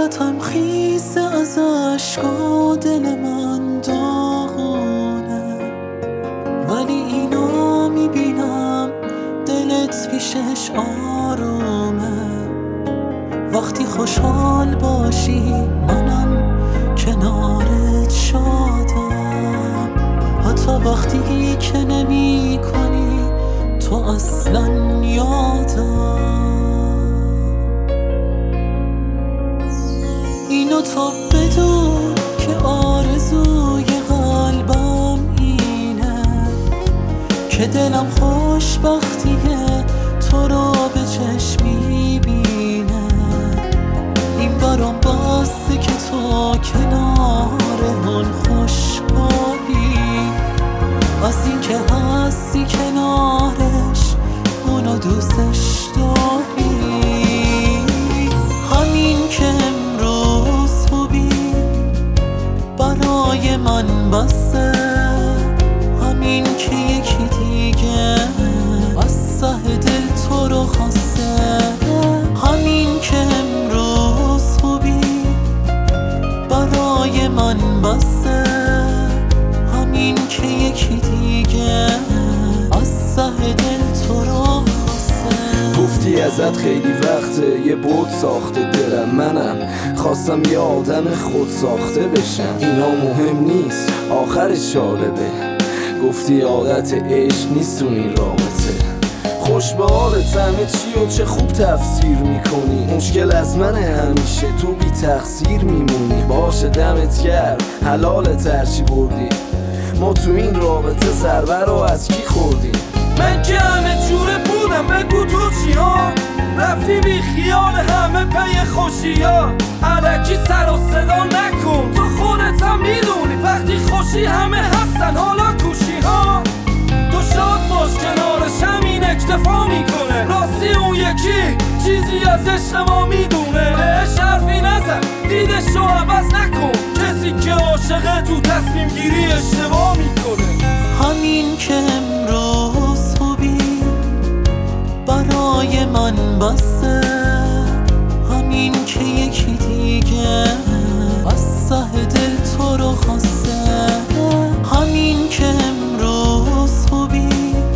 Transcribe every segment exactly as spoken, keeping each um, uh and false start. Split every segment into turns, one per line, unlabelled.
صورتم خیسه از اشکا، دل من داغونه، ولی اینو میبینم دلت پیشش آرومه. وقتی خوشحال باشی منم کنارت شادم، حتی وقتی که نمی کنی تو اصلا یادم. اینو تا بدون که آرزوی قلبم اینه که دلم خوشبختیه تو رو به چشم میبینه. این برام بسته که تو کنار من خوشحالی، از این که هستی کنارش اونو دوستش داری. همین که امروز خوبی برای من بسه، همین که یکی دیگه از ته دل تو رو خواسته. همین که امروز خوبی برای من بسه، همین که یکی دیگه از ته دل تو رو خواسته.
گفتی ازت خیلی وقته یه بود ساخته دلم، منم خواستم یه آدم خود ساخته بشم. اینا مهم نیست آخرش جالبه، گفتی عادت عشق نیست تو این رابطه. خوش به حالت همه چی و چه خوب تفسیر میکنی، مشکل از منه همیشه تو بی تقصیر میمونی. باشه دمت گرم حلالت هرچی بردی، ما تو این رابطه ضربه رو از کی خوردیم؟
من که همه جوره بودم بگو تو چی ها، رفتی بی خیال همه پی خوشی ها. الکی سر و صدا نکن تو خودت هم میدونی وقتی خوشی همه هستن حالا کوشی ها. تو شاد باش کنارش همین اکتفا میکنه، راستی اون یکی چیزی از عشق ما میدونه. بهش حرفی نزن دیدش رو عوض نکن، کسی که عاشقه تو تصمیم گیری اشتباه میکنه.
همین که امروز خوبی برای من بسه، همین که یکی دیگه از ته دل تو رو خواسته. همین که امروز خوبی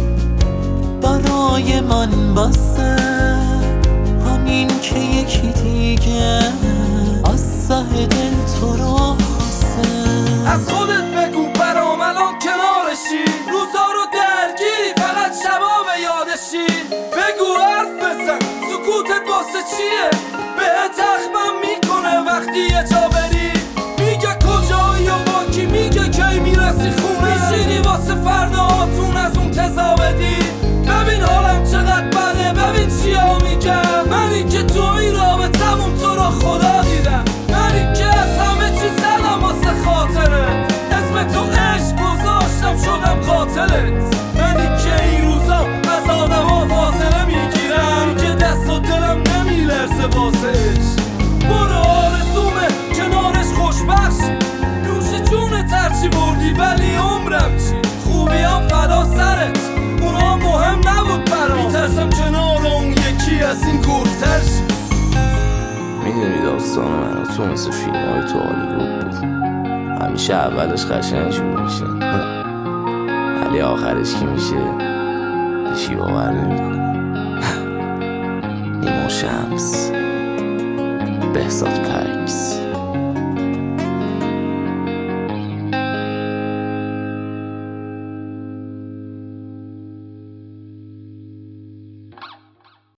برای من بسه، همین که یکی دیگه از ته دل تو رو خواسته.
از خودت بگو برام الان کنارشی، روزا رو درگیری فقط شبا به یادشی. بگو حرف بزن سکوتت واسه چیه، بهت اخمم میکنه وقتی یه جا بری. میگه کجایی و با کی، میگه کی میرسی خونه، میشینی واسه فرداهاتون از اون تزا بدی. ببین حالم چقدر بده ببین چیا میگم، منی که تو این رابطمون تو رو خدا دیدم. منی که از همه چی زدم واسه خاطرت، اسم تو عشق گذاشتم شدم قاتلت. منی که این روزا از آدم ها فاصله میگیرم، که دست و دلم نمیلرزه واسه عشق. برو آرزومه کنارش خوشبخش، نوش جون ترچی بردی ولی عمرم چی. خوبی هم فدا سرت اونا مهم نبود برام، میترسم کنار اون یکی از این گرتر شی.
میدونی داستان من و تو مثل فیلم های تو هالیوود بود، همیشه اولش قشنگ شروع میشه ولی آخرش کی میشه هیچی باور نمیکنه. نیما شمس، بهزاد پری.